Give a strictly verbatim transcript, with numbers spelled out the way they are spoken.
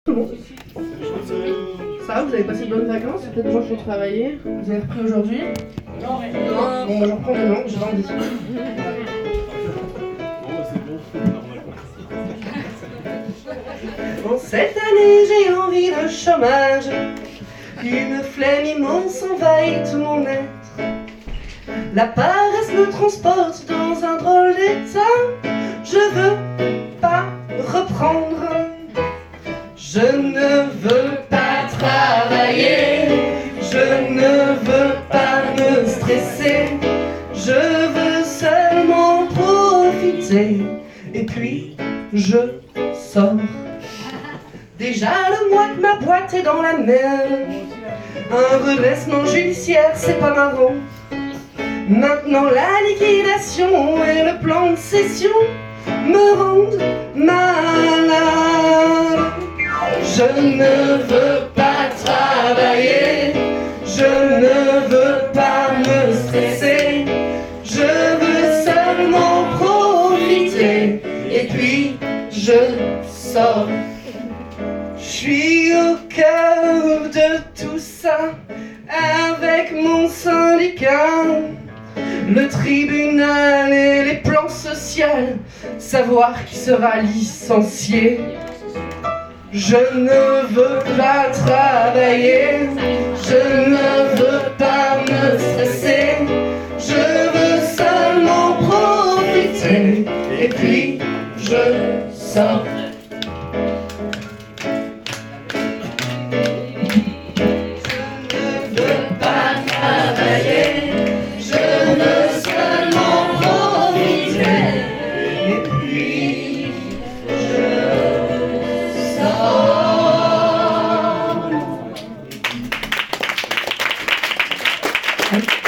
Bon. Ça va, vous avez passé de bonnes vacances? Il y a peut-être des gens qui ont travaillé. Vous avez repris aujourd'hui? Non, mais... Non. Bon, bah, je reprends demain, je vendis. Bon, cette année, j'ai envie de chômage. Une flemme immense envahit tout mon être. La paresse me transporte dans un drôle d'état. Je veux pas reprendre. Je ne veux pas travailler. Je ne veux pas me stresser. Je veux seulement profiter. Et puis, je sors. Déjà le mois que ma boîte est dans la merde. Un redressement judiciaire, c'est pas marrant. Maintenant la liquidation et le plan de cession me rendent malade. Je ne veux pas travailler. Je ne veux pas me stresser. Je veux seulement profiter. Et puis je sors. Je suis au cœur de tout ça, avec mon syndicat, le tribunal et les plans sociaux, savoir qui sera licencié. Je ne veux pas travailler, je ne veux pas me stresser, je veux seulement profiter, et puis je sors. Thank you.